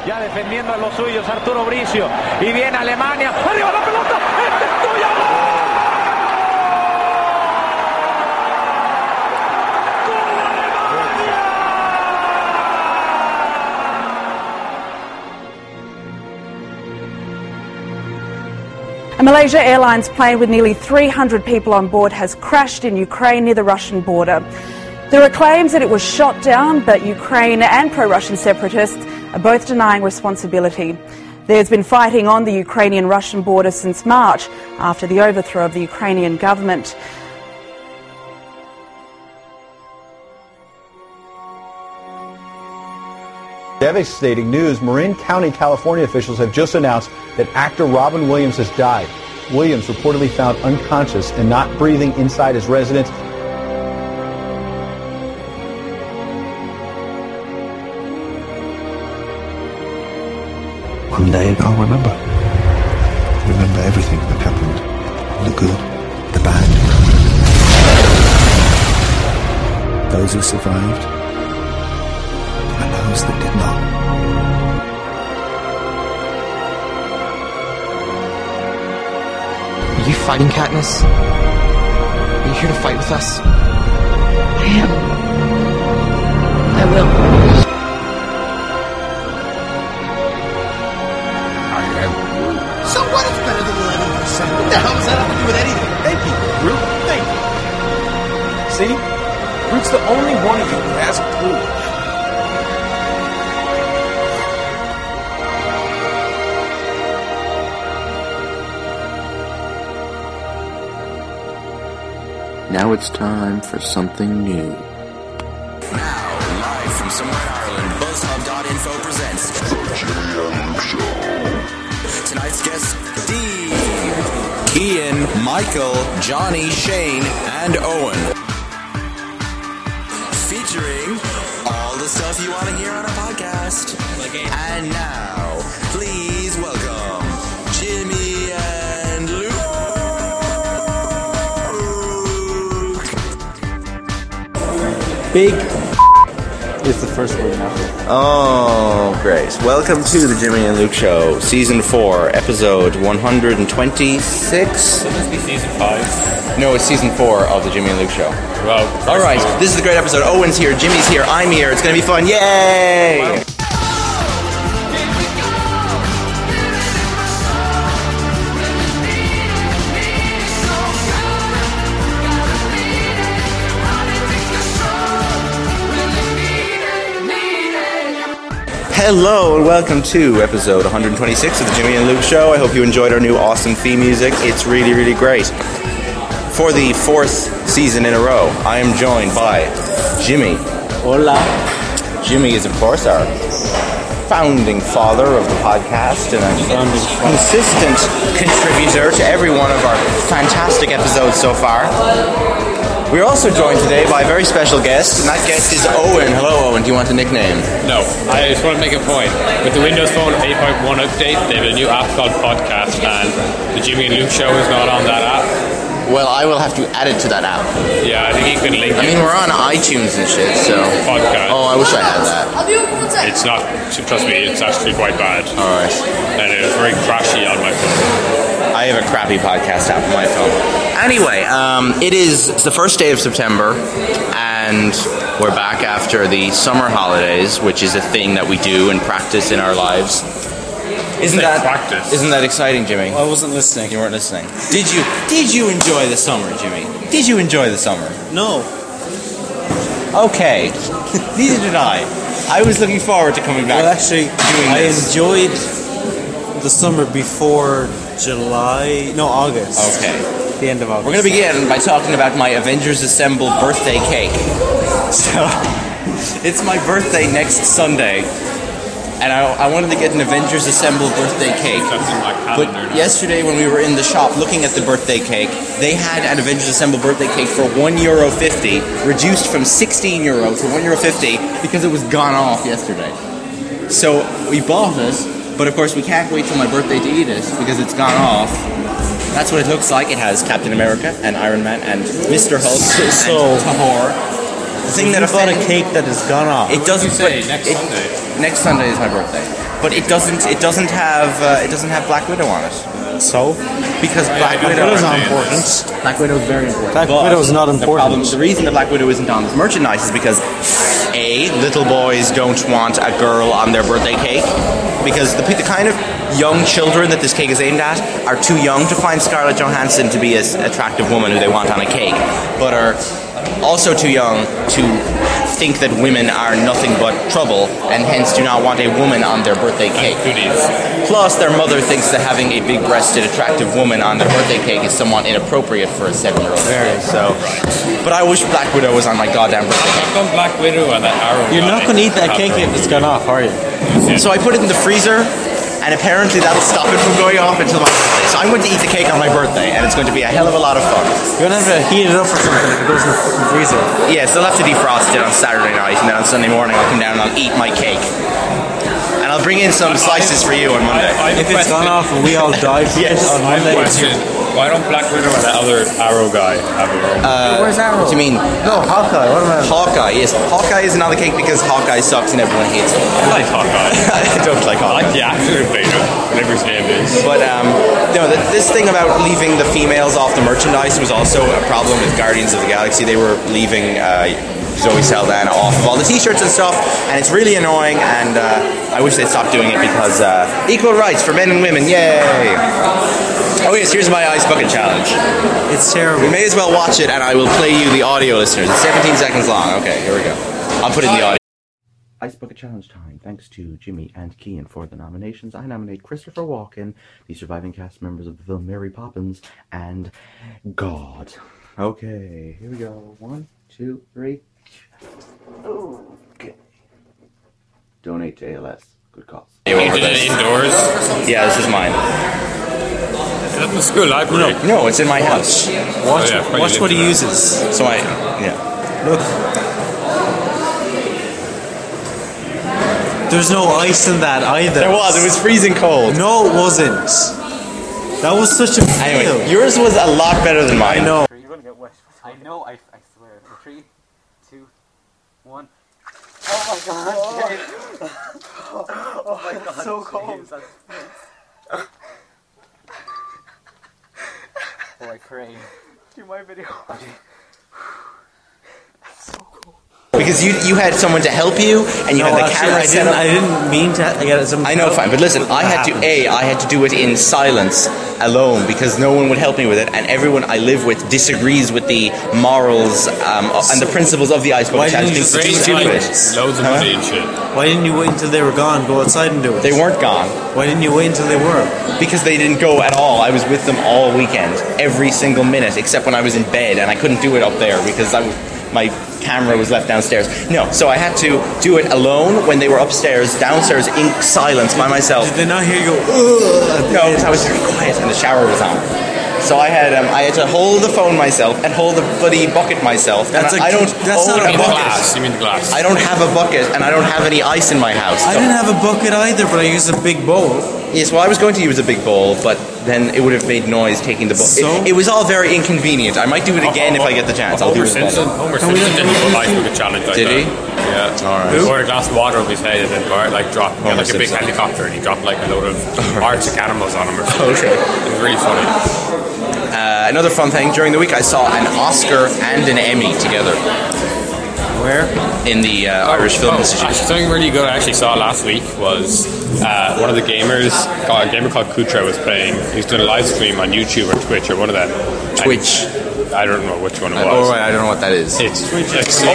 Ya defendiendo a los suyos Arturo Bricio. Y viene Alemania. ¡Arriba la pelota! ¡Este es tuyo! A Malaysia Airlines plane with nearly 300 people on board has crashed in Ukraine near the Russian border. There are claims that it was shot down, but Ukraine and pro-Russian separatists are both denying responsibility. There's been fighting on the Ukrainian-Russian border since March after the overthrow of the Ukrainian government. Devastating news. Marin County, California officials have just announced that actor Robin Williams has died. Williams reportedly found unconscious and not breathing inside his residence. One day I'll remember. Remember everything that happened. The good, the bad. Those who survived, and those that did not. Are you fighting, Katniss? Are you here to fight with us? I am. I will. So what is better than 11%? What the hell does that have to do with anything? Thank you, Groot. Thank you. See? Groot's the only one of you who has a clue. Now it's time for something new. Now, live from somewhere in Ireland, BuzzHub.info presents The Jimmy and Luke Show. Tonight's guests, Steve, Ian, Michael, Johnny, Shane, and Owen. Featuring all the stuff you want to hear on a podcast. And now, please welcome Jimmy and Luke. Big is the first word now. Oh, great. Welcome to the Jimmy and Luke Show, Season 4, Episode 126. It must be Season 5. No, it's Season 4 of the Jimmy and Luke Show. Well, alright, this is a great episode. Owen's here, Jimmy's here, I'm here. It's going to be fun. Yay! Wow. Hello and welcome to episode 126 of the Jimmy and Luke Show. I hope you enjoyed our new awesome theme music. It's really, really great. For the 4th season in a row, I am joined by Jimmy. Hola. Jimmy is, of course, our founding father of the podcast and a consistent contributor to every one of our fantastic episodes so far. We're also joined today by a very special guest, and that guest is Owen. Hello, Owen. Do you want a nickname? No. I just want to make a point. With the Windows Phone 8.1 update, they have a new app called Podcast, and the Jimmy and Luke Show is not on that app. Well, I will have to add it to that app. Yeah, I think you can link it. I mean, we're on iTunes and shit, so... Podcast. Oh, I wish I had that. It's not... Trust me, it's actually quite bad. Alright. And it is very crashy on my phone. I have a crappy podcast app on my phone. Anyway, it's the first day of September, and we're back after the summer holidays, which is a thing that we do and practice in our lives. Isn't that exciting, Jimmy? Well, I wasn't listening. You weren't listening. Did you enjoy the summer, Jimmy? Did you enjoy the summer? No. Okay. Neither did I. I was looking forward to coming back. Well, actually, I enjoyed the summer before August. Okay. The end of August. We're going to begin by talking about my Avengers Assemble birthday cake. So, it's my birthday next Sunday, and I wanted to get an Avengers Assemble birthday cake. That's in my calendar now. Yesterday when we were in the shop looking at the birthday cake, they had an Avengers Assemble birthday cake for €1.50, reduced from €16 to €1.50 because it was gone off yesterday. So we bought it, but of course we can't wait till my birthday to eat it because it's gone off. That's what it looks like. It has Captain America and Iron Man and Mr. Hulk and Thor. The thing that you bought a cake that has gone off. It doesn't say next Sunday. Next Sunday is my birthday. but it doesn't have Black Widow on it. So? Because Black Widow is not important. Black Widow is very important. Black Widow is not important. The reason that Black Widow isn't on this merchandise is because A, little boys don't want a girl on their birthday cake, because the kind of young children that this cake is aimed at are too young to find Scarlett Johansson to be an attractive woman who they want on a cake, but are also too young to think that women are nothing but trouble and hence do not want a woman on their birthday cake. Plus, their mother thinks that having a big-breasted, attractive woman on their birthday cake is somewhat inappropriate for a 7-year-old. So, but I wish Black Widow was on my goddamn birthday cake. How come Black Widow and that arrow? You're not going to eat that cake if it's gone off, are you? So I put it in the freezer, and apparently that'll stop it from going off until my birthday. So I'm going to eat the cake on my birthday, and it's going to be a hell of a lot of fun. You're going to have to heat it up or something if it goes in the freezer. Yes, they'll have to defrost it on Saturday night, and then on Sunday morning I'll come down and I'll eat my cake. And I'll bring in some slices for you on Monday. If it's gone off and we all die from it on Monday. Why don't Black Widow and that other Arrow guy have a where's Arrow? What do you mean? No, Hawkeye. What about Hawkeye? Yes, Hawkeye is not the cake because Hawkeye sucks and everyone hates him. I like Hawkeye. I don't like Hawkeye. I like the actor who played him, whatever his name is. But this thing about leaving the females off the merchandise was also a problem with Guardians of the Galaxy. They were leaving Zoe Saldana off of all the t-shirts and stuff, and it's really annoying, and I wish they'd stop doing it because equal rights for men and women, yay! Oh yes, here's my Ice Bucket Challenge. It's terrible. We may as well watch it, and I will play you the audio, listeners. It's 17 seconds long. Okay, here we go. I'll put in the audio. Ice Bucket Challenge time. Thanks to Jimmy and Kian for the nominations. I nominate Christopher Walken, the surviving cast members of the film Mary Poppins, and God. Okay, here we go. 1, 2, 3. Okay. Donate to ALS. Good cause. You did it indoors? Yeah, this is mine. Is that in the school library? No, it's in my house. Watch what he uses. So Look. There's no ice in that either. There was. It was freezing cold. No, it wasn't. That was such a fail. Anyway, yours was a lot better than mine. I know. You're gonna get wet. I know. I swear. 3, 2, 1. Oh my god! Oh my god! So cold. Oh, I pray. Do my video. That's so cool. Because you had someone to help you, and you had the camera set up. I didn't mean to get someone. I know, fine, but listen, I had to do it in silence, alone, because no one would help me with it, and everyone I live with disagrees with the morals and the principles of the Ice Bucket Challenge. Loads of money and shit. Why didn't you wait until they were gone? Go outside and do it. They weren't gone. Why didn't you wait until they were? Because they didn't go at all. I was with them all weekend, every single minute, except when I was in bed, and I couldn't do it up there because my camera was left downstairs. No, so I had to do it alone when they were upstairs, downstairs in silence by myself. Did they not hear you go, ugh? No, because I was very quiet and the shower was on. So I had to hold the phone myself and hold the bloody bucket myself. That's I don't own a bucket. You mean the glass? I don't have a bucket and I don't have any ice in my house. I didn't have a bucket either, but I used a big bowl. Yes, well, I was going to use a big bowl, but then it would have made noise taking the bowl. It was all very inconvenient. I might do it again if I get the chance. I'll do it again. Homer Simpson did a Ice Bucket Challenge like that. Did he? Yeah. All right. He poured a glass of water over his head and then dropped like a big helicopter, and he dropped like a load of Arctic animals on him or something. Okay. It was really funny. Another fun thing, during the week I saw an Oscar and an Emmy together. Where? In the Irish Film Institute. Something really good I actually saw last week was one of the gamers, a gamer called Kutra, was playing. He was doing a live stream on YouTube or Twitch or one of them. Twitch. I don't know which one it was. Oh, right, I don't know what that is. It's Twitch.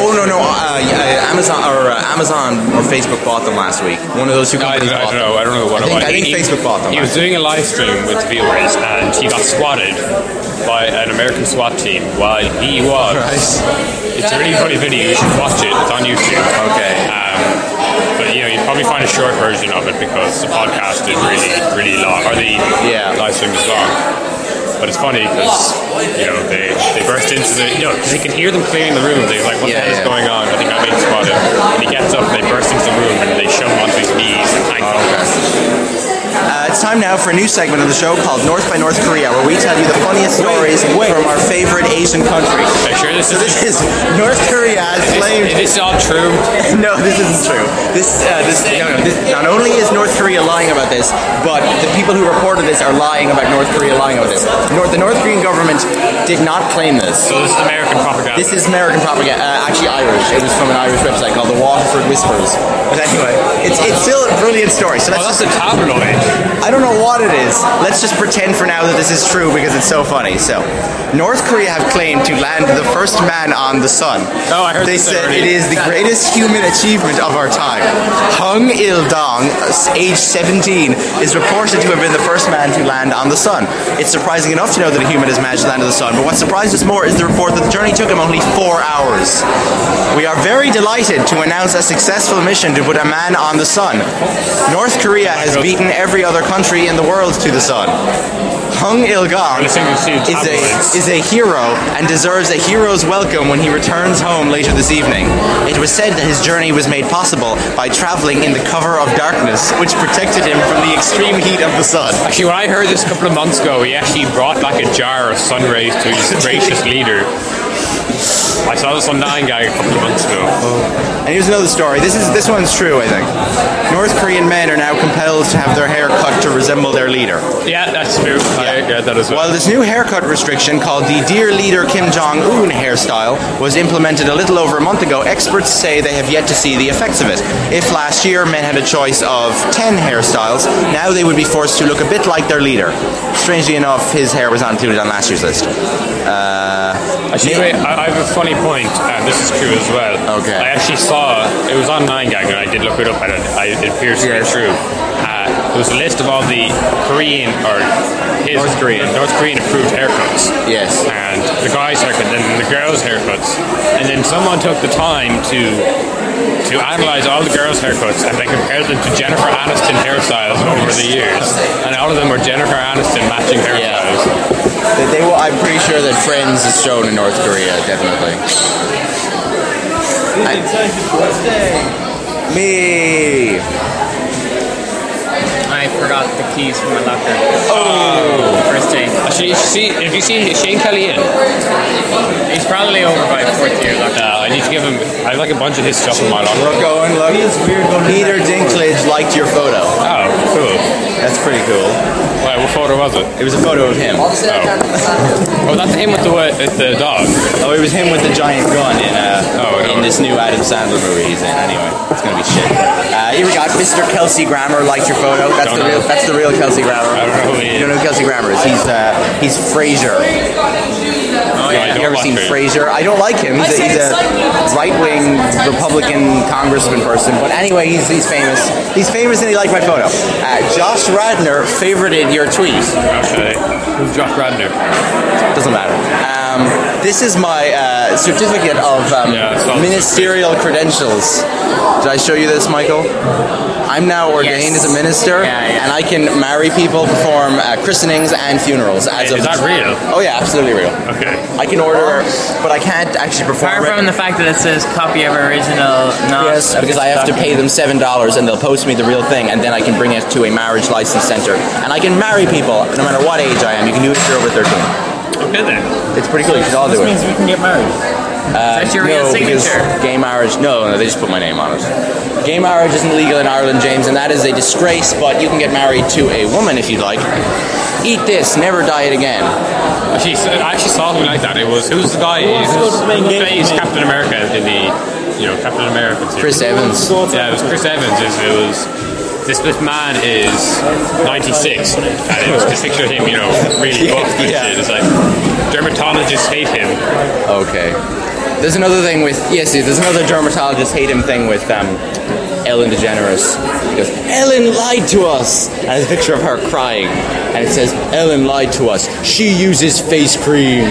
Amazon or Facebook bought them last week. One of those two companies bought them. I don't know what it was. I think Facebook bought them. He was doing a live stream with viewers and he got swatted by an American SWAT team while he was. It's a really funny video. You should watch it. It's on YouTube. Okay. But you'd probably find a short version of it because the podcast is really, really long, or the live stream is long. But it's funny because they burst into because you can hear them clearing the room. They're like, "What the hell is going on? I think I'm being spotted." And he gets up and they burst into the room and they shove him onto his knees and thank him. It's time now for a new segment of the show called North by North Korea, where we tell you the funniest stories from our favorite Asian country. Are you sure this is North Korea has claimed... Is this all true? No, this isn't true. Not only is North Korea lying about this, but the people who reported this are lying about North Korea lying about this. The North Korean government did not claim this. So this is American propaganda. This is American propaganda. Actually Irish. It was from an Irish website called the Waterford Whispers. But anyway, it's still a brilliant story. So that's a tabloid. I don't know what it is. Let's just pretend for now that this is true because it's so funny. So, North Korea have claimed to land the first man on the sun. Oh, I heard They said it is the greatest human achievement of our time. Hung Il-dong, age 17, is reported to have been the first man to land on the sun. It's surprising enough to know that a human has managed to land on the sun, but what surprised us more is the report that the journey took him only 4 hours. We are very delighted to announce a successful mission to put a man on the sun. North Korea has beaten every other country in the world to the sun. Hung Il-gong is a hero and deserves a hero's welcome when he returns home later this evening. It was said that his journey was made possible by traveling in the cover of darkness, which protected him from the extreme heat of the sun. Actually, when I heard this a couple of months ago, he actually brought back a jar of sun rays to his gracious leader. I saw this on 9gag a couple of months ago. And here's another story. This one's true, I think. North Korean men are now compelled to have their hair cut to resemble their leader. Yeah, that's true. I get that as well. While this new haircut restriction, called the Dear Leader Kim Jong-un hairstyle, was implemented a little over a month ago, experts say they have yet to see the effects of it. If last year men had a choice of 10 hairstyles, now they would be forced to look a bit like their leader. Strangely enough, his hair was not included on last year's list. Anyway, I have a funny point, and this is true as well. Okay. I actually saw, it was on 9gag, and I did look it up, and it appears to be true. There was a list of all the Korean, or North Korean approved haircuts. Yes. And the guy's haircut, and the girls' haircuts. And then someone took the time to analyze all the girls' haircuts, and they compared them to Jennifer Aniston hairstyles over the years. And all of them were Jennifer Aniston matching hairstyles. I'm pretty sure that Friends is shown in North Korea, definitely. Me! I forgot the keys from my locker. Oh! First day. Actually, if you see Shane Kelly in? He's probably over by 4th year locker. I need to give him, I have like a bunch of his stuff in my locker. Look. Peter Dinklage liked your photo. Oh, cool. That's pretty cool. Why, what photo was it? It was a photo of him. Oh, that's him with the dog. Oh, it was him with the giant gun in this new Adam Sandler movie he's in. Anyway, it's gonna be shit. Here we got Mr. Kelsey Grammer liked your photo. That's the real Kelsey Grammer. I don't know who he is. You don't know who Kelsey Grammer is? He's Frasier. Oh yeah, Have you ever seen Frasier? I don't like him. He's a right-wing Republican congressman person. But anyway, he's famous. He's famous and he liked my photo. Josh Radner favorited your tweet. Okay. Who's Josh Radner? Doesn't matter. This is my certificate of ministerial credentials. Did I show you this, Michael? I'm now ordained as a minister, and I can marry people, perform christenings and funerals. Is that real? Oh yeah, absolutely real. Okay. I can order, but I can't actually perform. Apart from the fact that it says copy of original, yes, because I have to pay them $7 and they'll post me the real thing, and then I can bring it to a marriage license center, and I can marry people no matter what age I am. You can do it if you're over 13. Okay then. It's pretty cool. You should all do it. This means we can get married. That's your real signature. Gay marriage. No, they just put my name on it. Gay marriage isn't legal in Ireland, James, and that is a disgrace. But you can get married to a woman if you'd like. Eat this, never diet again. Actually, I actually saw something like that. Who's the guy? Who's Captain America in the Captain America series? Chris Evans. Yeah, it was Chris Evans. This man is 96, and it was this picture of him, really buff and shit. It's like dermatologists hate him. Okay. There's another thing with there's another dermatologist hate him thing with Ellen DeGeneres. He goes, Ellen lied to us, and there's a picture of her crying, and it says, Ellen lied to us. She uses face cream.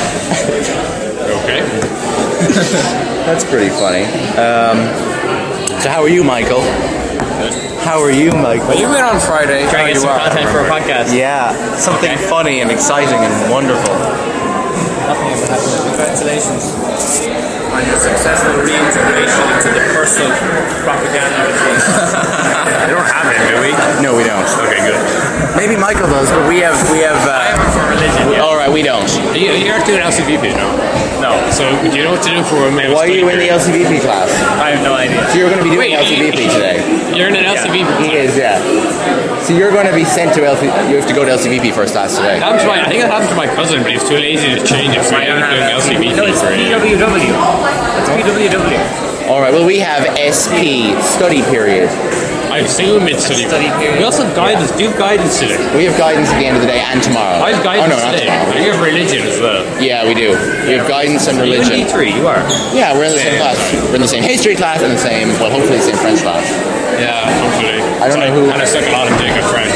Okay. That's pretty funny. So how are you, Michael? How are you, Michael? Well, you've been on Friday trying to get some content for a podcast. Yeah, something funny and exciting and wonderful. Nothing ever happened. Congratulations on your successful reintegration into the personal propaganda machine. We don't have it, do we? No, we don't. Okay, good. Maybe channels, but we have. I have it for religion. Yeah. All right, we don't. You're not doing LCVP, no? No. So do you know what to do for a male? Why are you in the LCVP class? I have no idea. So you're going to be doing LCVP today. You're in an LCVP. He is, yeah. So you're going to be sent to LCVP. You have to go to LCVP first class today. I think that happened to my cousin, but he was too lazy to change it, so he ended up doing LCVP. No, it's PWW. It's PWW. All right. Well, we have SP study period. I assume it's study period. We also have guidance. Do you have guidance today? We have guidance at the end of the day and tomorrow. I have guidance today. Tomorrow. You have religion as well. Yeah, we do. We have guidance and religion. You're in D3, you are. Yeah, we're in the same class. We're in the same history class and the same, well, hopefully the same French class. Yeah, hopefully. I don't know who. And I suck a lot of dick at French.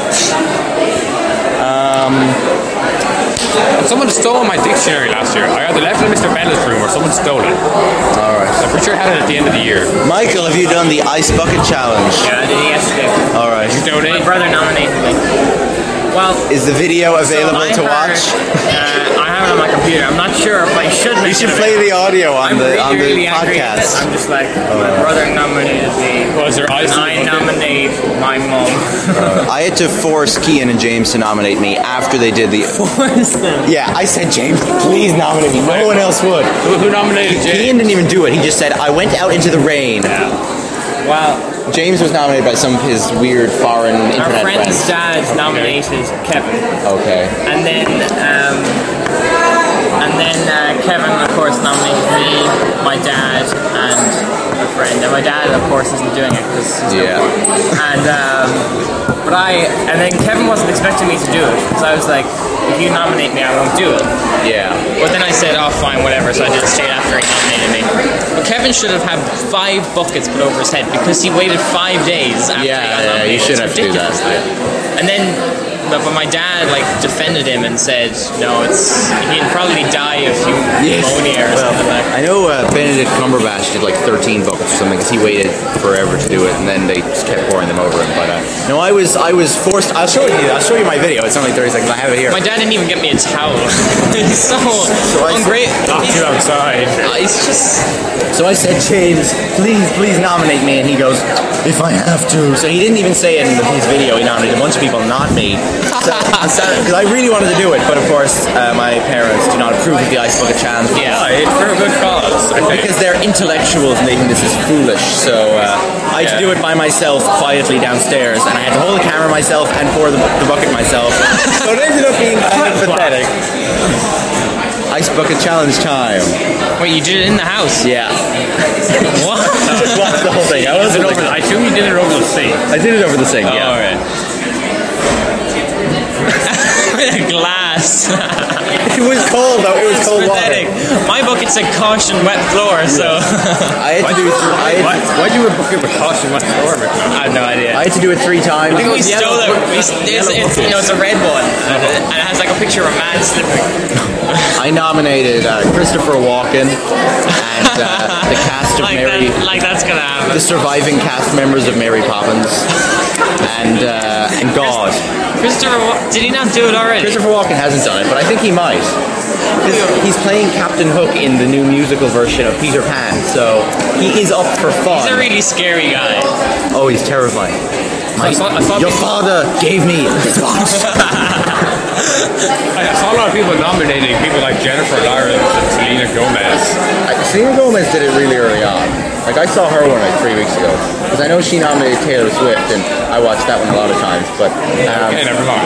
Someone stole my dictionary last year. I either left it in Mr. Bella's room or someone stole it. Alright. I'm pretty sure I had it at the end of the year. Michael, have you done the Ice Bucket Challenge? Yeah, I did it yesterday. Alright. You donate? My brother nominated me. Well, is the video available to watch? I have it on my computer. I'm not sure if I should. You should play the audio on the really podcast. I'm just like, my brother nominated me. Was there ice? I nominate my mom. I had to force Kian and James to nominate me after they did the. Force them? Yeah, I said, James, please nominate me. No one else would. Who nominated James? Kian didn't even do it. He just said, I went out into the rain. Yeah. Wow. James was nominated by some of his weird foreign internet Our friend's friends. dad nominated Kevin. Okay. And then Kevin, of course, nominated me, my dad, and a friend. And my dad, of course, isn't doing it because he's no fun. And then Kevin wasn't expecting me to do it because I was like, if you nominate me, I won't do it. Yeah. But then I said, oh, fine, whatever. So I did it straight after he nominated me. But Kevin should have had 5 buckets put over his head because he waited 5 days after he got nominated. You should have to do that. And then, but my dad defended him and said, no, he'd probably die of pneumonia or something like that. I know Benedict Cumberbatch did 13 buckets or something because he waited forever to do it, and then they just kept pouring them over him. But no, I was forced. I'll show you my video. It's only 30 seconds. I have it here. My dad didn't even get me a towel. He's so ungrateful. Knocked you outside. He's just. So I said, James, please nominate me, and he goes, if I have to. So he didn't even say it in his video. He nominated a bunch of people, not me. Because I really wanted to do it, but of course my parents do not approve of the Ice Bucket Challenge. Yeah, it's for a good cause. Because they're intellectuals and they think this is foolish. So I had to do it by myself quietly downstairs, and I had to hold the camera myself and pour the bucket myself. So it ended up being kind of pathetic. Ice Bucket Challenge time. Wait, you did it in the house? Yeah. What? Just watch the whole thing. I assume you did it over the sink. I did it over the sink, yeah. Alright. With a glass. It was cold though. It was cold pathetic. water. My bucket said caution wet floor, so. I had to do it. Why'd you have a bucket with caution wet floor? I have no idea. I had to do it 3 times. I think we stole it. It's a red one, and it has a picture of a man slipping. I nominated Christopher Walken and the cast of Mary. That's gonna happen. The surviving cast members of Mary Poppins and God. Did he not do it already? Christopher Walken hasn't done it, but I think he might. He's playing Captain Hook in the new musical version of Peter Pan, so he is up for fun. He's a really scary guy. Oh, he's terrifying. Your father gave me this watch. I saw a lot of people nominating people like Jennifer Lawrence and Selena Gomez. Selena Gomez did it really early on. I saw her one 3 weeks ago. Because I know she nominated Taylor Swift, and I watched that one a lot of times. But never mind.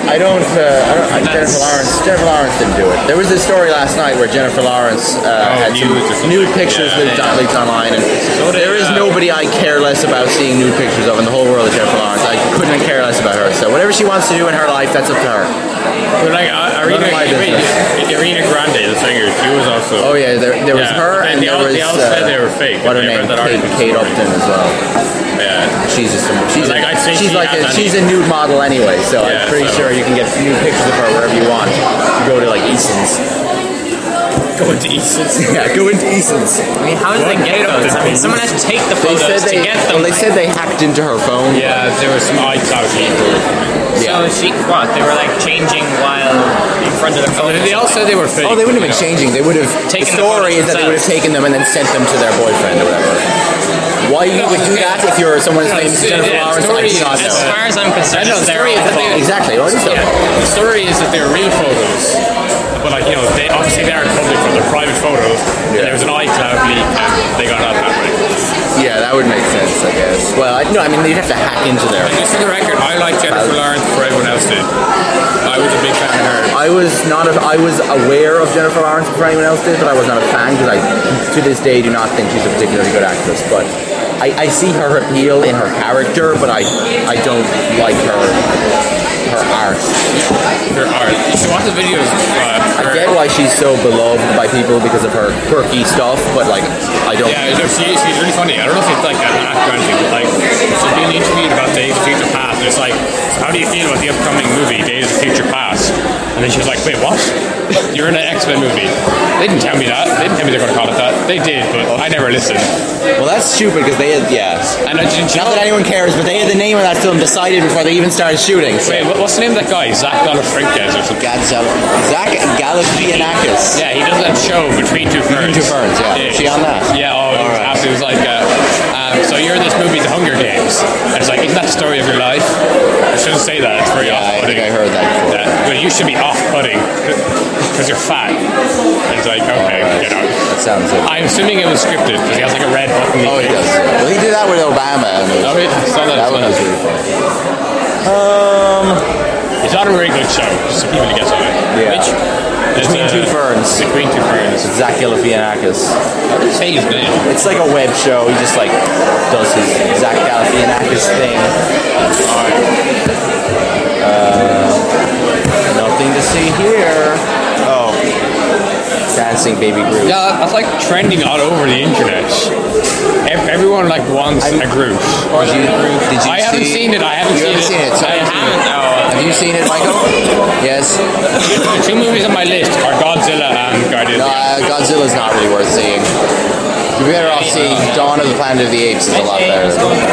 Jennifer Lawrence didn't do it. There was this story last night where Jennifer Lawrence had some nude pictures leaked online, and there is nobody I care less about seeing nude pictures of in the whole world of Jennifer Lawrence. I couldn't care less about her. So whatever she wants to do in her life, that's up to her. But Ariana Grande, the singer, she was also. Oh yeah, there was her, and they all said they were fake. What her name? Kate Upton as well. Yeah, she's a nude model anyway, so I'm pretty sure you can get nude pictures of her wherever you want. You go to Eason's. Go into Eason's. Yeah, go into Eason's. I mean, how did they get those? I mean, someone has to take the photos to get them. Well, they said they hacked into her phone. Yeah, there was some iCloud people. So they were changing while in front of their phone. They all said they were fake. Oh, they wouldn't have been changing. They would have. Taken the story is that they would have taken them and then sent them to their boyfriend or whatever. Why you would do that if you're someone as famous as Jennifer Lawrence? I do not know. As far as I'm concerned, the story is that exactly. What is that? The story is that they're real photos, but like they obviously they aren't public, but they're private photos. Yeah. There was an iCloud leak, and they got out that way. Yeah, that would make sense, I guess. Well, no, I mean you'd have to hack into there. Just for the record, I like Jennifer Lawrence before everyone else did. I was a big fan of her. I was aware of Jennifer Lawrence before anyone else did, but I was not a fan because I, to this day, do not think she's a particularly good actress. But I see her appeal in her character, but I don't like her art. Her art. You should watch the videos. I get why she's so beloved by people because of her quirky stuff, but like I don't. Yeah, she's really funny. I don't know if it's like an actor or anything, but like she's being interviewed about Days of Future Past. It's like, how do you feel about the upcoming movie Days of Future Past? And then she was like, wait, what? You're in an X-Men movie. They didn't tell me that. They didn't tell me they're going to call it that. They did, but I never listened. Well, that's stupid because they had, And not that anyone cares, but they had the name of that film decided before they even started shooting. So. Wait, what's the name of that guy? Zach Galifianakis or something? Zach Galifianakis. Yeah, he does that show Between Two Ferns. Between Two Ferns, yeah. Is she on that? Yeah, it was like, so you're in this movie, The Hunger Games. And it's like, isn't that the story of your life? I shouldn't say that, it's very off-putting. I think I heard that before. But you should be off-putting because you're fat. And it's like, okay, get out. That sounds good. I'm assuming it was scripted because he has like a red button. Oh, he does. Well, he did that with Obama. That one was really funny. It's not a very good show, just so people to get on it. Yeah. Between Two Ferns. Between Two Ferns. Zach Galifianakis. How do you say his name? It's like a web show. He just like does his Zach Galifianakis thing. Alright. Nothing to see here. Oh. Dancing Baby Groot. Yeah, that's like trending all over the internet. Everyone like wants a Groot. Did you I haven't seen it. I haven't seen it. I haven't. Have you seen it, Michael? Yes. The two movies on my list are Godzilla and Guardians. No, Godzilla's not really worth seeing. You're better off seeing Dawn of the Planet of the Apes. Is a lot better.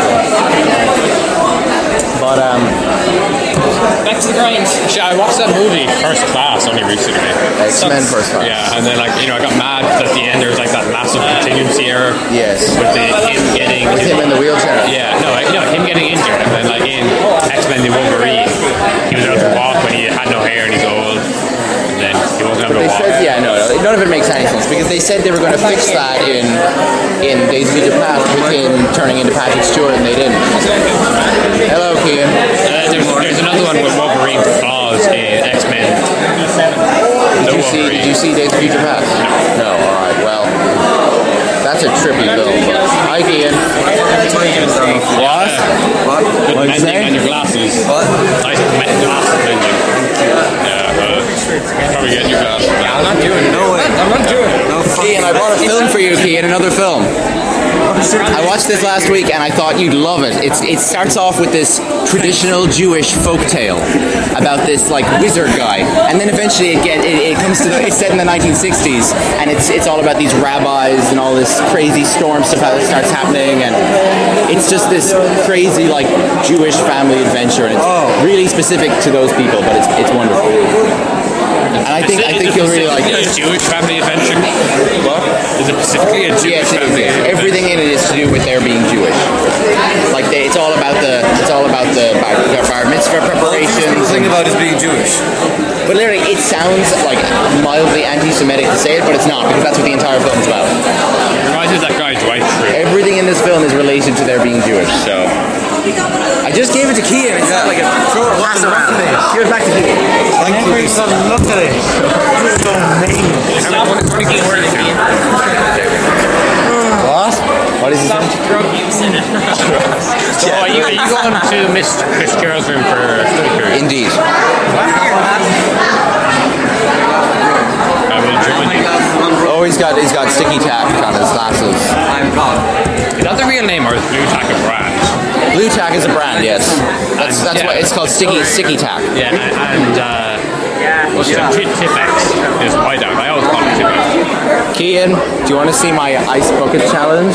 But back to the grind. I watched that movie First Class only recently. X-Men First Class. Yeah, and then I got mad because at the end there was like that massive contingency error. Yes. With him in the wheelchair. Yeah, him getting injured, and then like in X-Men the Wolverine, he was able to walk when he had no hair and he's old. And then he wasn't able to walk. None of it makes any sense because they said they were going to fix that in Days of Future Past with him turning into Patrick Stewart, and they didn't. Hello, Kian. There's another one with Wolverine claws in X-Men. Did you see Days of Future Past? No. All right. Well, that's a trippy film. Hi, Kian. What? Good mending on your glasses. What? Nice glasses mending. Probably getting your glasses. Yeah, I'm not doing it. No way. I'm not doing it. No, Kian, I brought a film for you, Kian. Another film. I watched this last week and I thought you'd love it. It starts off with this traditional Jewish folktale about this like wizard guy, and then eventually it comes to it's set in the 1960s, and it's all about these rabbis and all this crazy storm stuff that starts happening, and it's just this crazy like Jewish family adventure, and it's really specific to those people, but it's wonderful. And I think you'll really like it. A Jewish family adventure? What? Is it specifically a Jewish family adventure? Everything in it is to do with their being Jewish. Like it's all about the bar mitzvah preparations. The thing about is being Jewish. But literally, it sounds like mildly anti-Semitic to say it, but it's not, because that's what the entire film is about. It reminds me of that guy Dwight Schrute. Everything in this film is related to their being Jewish. So I just gave it to Kian. It's not like a pass around. Give it back to Kian. Thank you. Look at it. This is amazing. What? What is he saying? Drug use in it. So are you going to Miss Chris Carroll's room for a study period? Indeed. I will join you. Oh, he's got sticky tack on his glasses. I'm gone. Is that the real name or is Blue Tack a brand? Blue Tack is a brand, yes. That's why it's called sticky tack. Yeah, and Tipex is whiteout. I always call it Tipex. Kian, do you want to see my ice bucket challenge?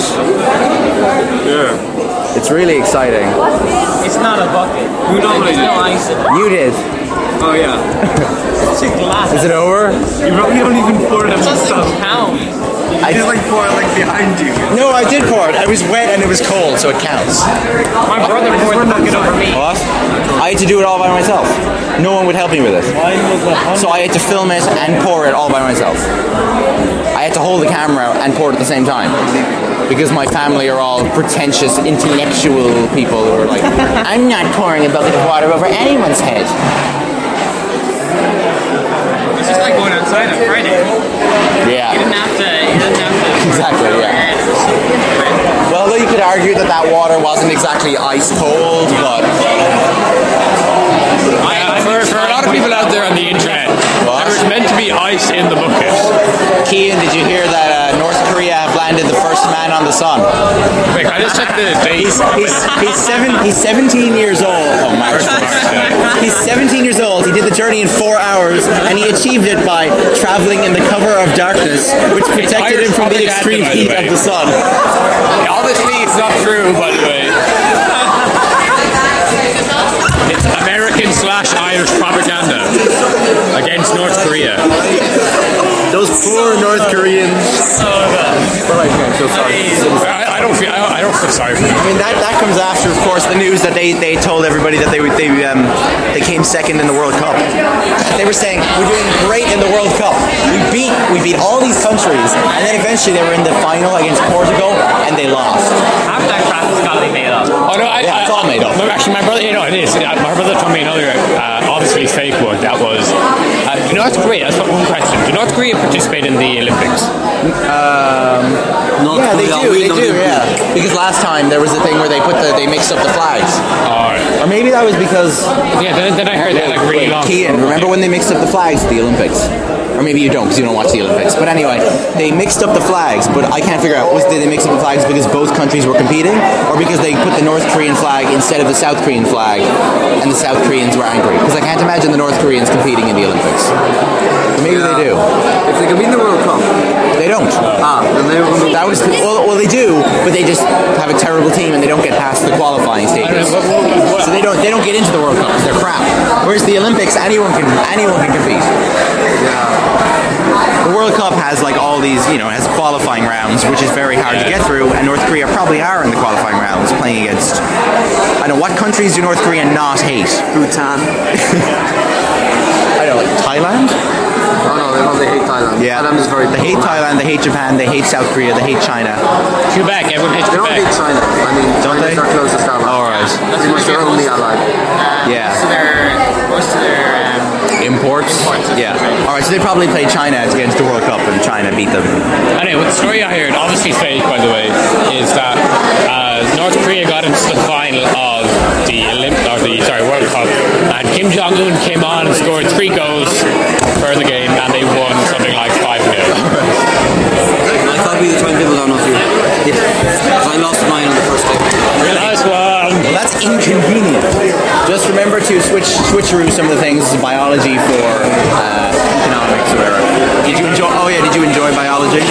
Yeah. It's really exciting. It's not a bucket. Who nominated? There's no ice in it. You did. Oh yeah. It's a glass. Is it over? You don't even pour it in It doesn't yourself. count. I just like pour it like behind you. No, I did pour it. I was wet and it was cold, so it counts. My brother poured the bucket over me. What? I had to do it all by myself. No one would help me with it. So I had to film it and pour it all by myself. I had to hold the camera and pour it at the same time. Because my family are all pretentious, intellectual people who are like, I'm not pouring a bucket of water over anyone's head. It's just like going outside on Friday. Yeah. You didn't have to. Exactly, yeah. Well, though you could argue that water wasn't exactly ice cold, but... For a lot of people out there on the internet, there was meant to be ice in the bucket. Kian, did you hear that North Korea have landed the first man on the sun? Wait, I just checked the date. He's 17 years old. Oh my God. He's 17 years old. He did the journey in 4 hours, and he achieved it by traveling in the cover of darkness, which protected him from the extreme heat of the sun. Obviously, it's not true, by the way. It's American/Irish propaganda against North Korea. Those poor North Koreans. I'm so sorry. I don't feel sorry for them. I mean, that comes after, of course, the news that they told everybody that they came second in the World Cup. They were saying we're doing great in the World Cup. We beat all these countries, and then eventually they were in the final against Portugal, and they lost. Half that crap has got to be made up. Oh no, it's all made up. Actually, my brother, it is. My brother told me another, obviously fake one. That was North Korea. That's one question. Do North Korea participate in the Olympics? Yeah, they do. Yeah, because last time there was a thing where they mixed up the flags. Or maybe that was because. Yeah, then I heard that like really long. Kian, remember when they mixed up the flags at the Olympics? Or maybe you don't because you don't watch the Olympics. But anyway, they mixed up the flags, but I can't figure out, did they mix up the flags because both countries were competing, or because they put the North Korean flag instead of the South Korean flag, and the South Koreans were angry? Because I can't imagine the North Koreans competing in the Olympics. But maybe they do. If they compete in the World Cup. They don't. Then they will. That was well, they do, but they just have a terrible team and they don't get past the qualifying stages. So they don't get into the World Cup because they're crap. Whereas the Olympics, anyone can compete. Yeah. The World Cup has like all these, has qualifying rounds, which is very hard to get through, and North Korea probably are in the qualifying rounds playing against. I know what countries do North Korea not hate? Bhutan. I don't know, like Thailand. Oh no, they hate Thailand. Yeah, Thailand is very. They hate Thailand. They hate Japan. They hate South Korea. They hate China. Quebec. Everyone hates Quebec. They don't hate China. I mean, China's our closest ally. All right. That's pretty much their only ally. Yeah. Most of their imports. Yeah. All right. So they probably played China against the World Cup, and China beat them. Anyway, the story I heard, obviously fake, by the way, is that North Korea got into the final of the World Cup, and Kim Jong-un came on and scored 3 goals for the game, and they won something like 5-0. I thought we were trying to build on with you. Because I lost mine on the first day. Nice one. Well, that's inconvenient. Just remember to switcheroo some of the things, biology for economics or whatever. Did you enjoy biology?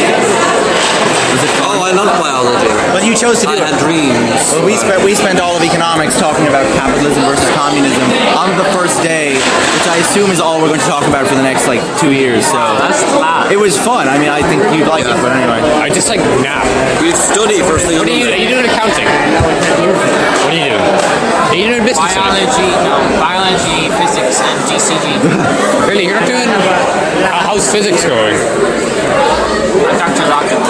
I love biology. But you chose to do it. I had dreams. Well, we spent all of economics talking about capitalism versus communism on the first day, which I assume is all we're going to talk about for the next 2 years. So it was fun. I mean, I think you'd like it, but anyway. I just nap. We study first thing. What are you doing accounting? What are you doing? Are you doing business? Biology, physics, and GCG. Really? You're not doing. How's physics going? Dr. Rocket.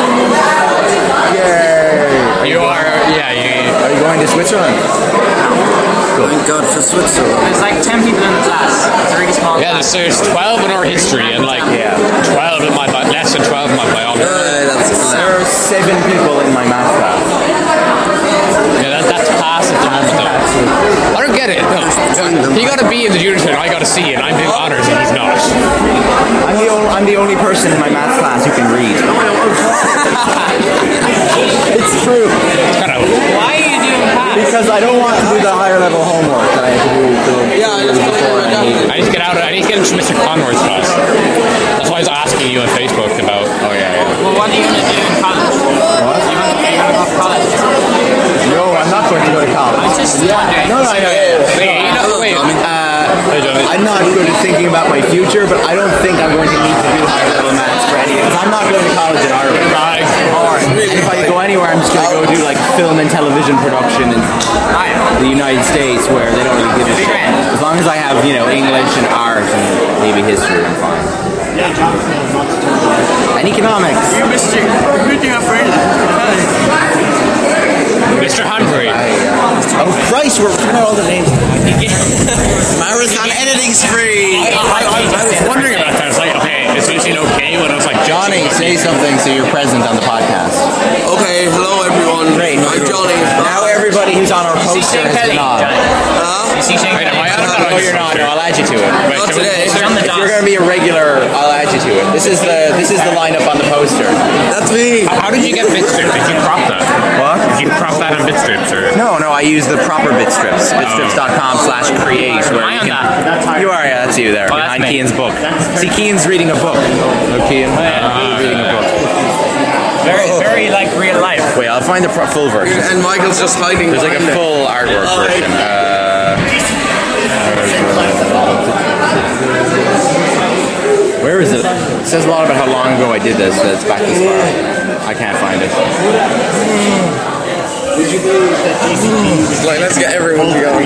Yay! You are. Yeah. Are you going to Switzerland? Thank God for Switzerland. There's 10 people in the class. It's a really small class. There's 12 in our history and 12 in my less than 12 in my biology. There are 7 people in my math class. Yeah, that's pass at the moment though. I don't get it. No. He got a B in the junior and I got a C, and I'm doing honors and he's not. I'm the only person in my math class who can read. It's true. Why are you doing that? Because I don't want to do the higher level homework that I have to do before I need it. I need to get out of it. I need to get into Mr. Conroy's class. That's why I was asking you on Facebook about. Oh yeah. Well, what are you going to do in college? What? Are you going to go to college? No, I'm not going to go to college. I'm just wondering. No, I know. Wait. I'm not good at thinking about my future, but I don't think I'm going to need to do high-level maths for any, because I'm not going to college in Ireland. And if I go anywhere, I'm just going to go do like film and television production in the United States, where they don't really give a shit. As long as I have, English and art and maybe history, I'm fine. And economics. You missed it. You're meeting a friend. Mr. Hanbury. Oh Christ, we're running all the names. Marathon editing's free. I was wondering about that. I was like, okay, is Lucian okay? When I was like, Johnny, say something so you're present on the podcast. Okay, hello everyone. Great. I'm Johnny. Now everybody who's on our poster has been on. You see Shane Kelly? No, you're not. No, I'll add you to it. Not today. If you're going to be a regular, I'll add you to it. This is the lineup on the poster. That's me. How did you get Bitstrip? Did you crop that? What? Did you crop that on Bitstrips? Or? No, I use the proper Bitstrips. Bitstrips.com/create. You are, yeah, that's you there. Behind Cian's book. See, Cian's reading a book. No, Cian. Reading a book. Very like real life. Wait, I'll find the full version. And Michael's just hiding. There's like a full artwork version. Where is it? It says a lot about how long ago I did this, that it's back this far. I can't find it. Like, let's get everyone to go.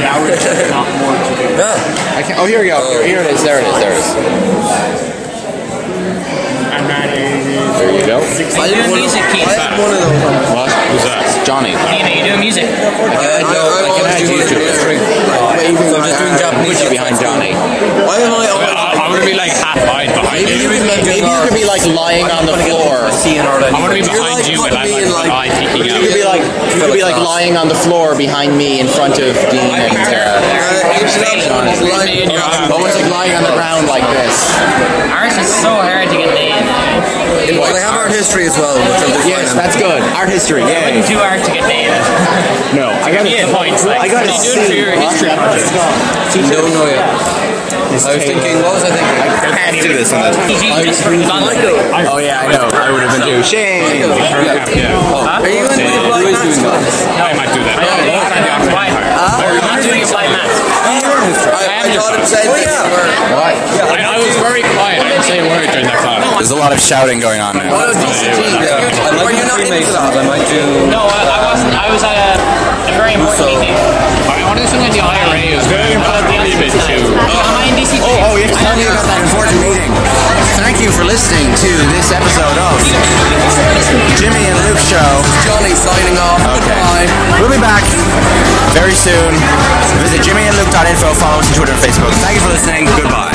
I can't, oh, here we go. Here it is. There it is. There you go. Are you doing music, Keith? One of those. What? Who's that? Johnny. Keith, are you doing music? I can add you to it. I'm just doing Japanese behind Johnny. Why am I I'm going to be like half-eyed behind you. Maybe you could be like lying on the floor. I'm going to be behind you and I'm like one eye peeking out. You could be like lying on the floor behind me in front of Dean and almost like lying on the ground like this. Ours is so hard to get named. Well, they have art history as well. Yes, that's good. Art history, yeah. It's too hard to get named. No, I got points. I got to do it for your history project. Don't know yet. I was thinking, what was I thinking? I can't do this on the Michael. Oh yeah, I know. I would have been too. Shane. Are you in Who is doing that? I might do that. I'm not doing a flight math. I thought it said What? I was very quiet. I didn't say a word during that class. There's a lot of shouting going on now. Were you not into that? I might do. No, I wasn't. I was at a very important meeting. I want to do something on the IRA. It was very important to leave it to. Am I in DC? Oh, you have to tell me about that important meeting. Thank you for listening to this episode of Jimmy and Luke Show. Johnny signing off. Okay. Goodbye. We'll be back very soon. Visit jimmyandluke.info. Follow us on Twitter and Facebook. Thank you for listening. Goodbye.